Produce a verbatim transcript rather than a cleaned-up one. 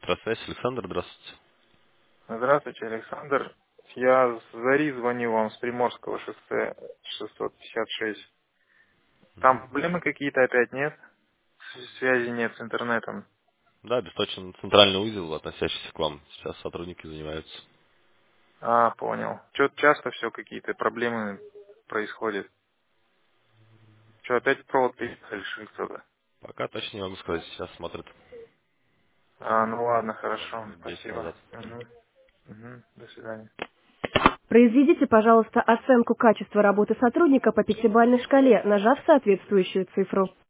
Электросвязь. Александр, здравствуйте. Здравствуйте, Александр. Я с Зари звоню вам с Приморского шоссе шестьсот пятьдесят шесть. Там проблемы какие-то опять нет? С- Связи нет с интернетом. Да, обесточен центральный узел, относящийся к вам. Сейчас сотрудники занимаются. А, понял. Что-то часто все какие-то проблемы происходят. Что, опять провод переехали, что ли, кто-то? Пока точно не могу сказать, сейчас смотрят. А, ну ладно, Буквально хорошо. минут десять Спасибо. назад. Угу. Угу. До свидания. Произведите, пожалуйста, оценку качества работы сотрудника по пятибалльной шкале, нажав соответствующую цифру.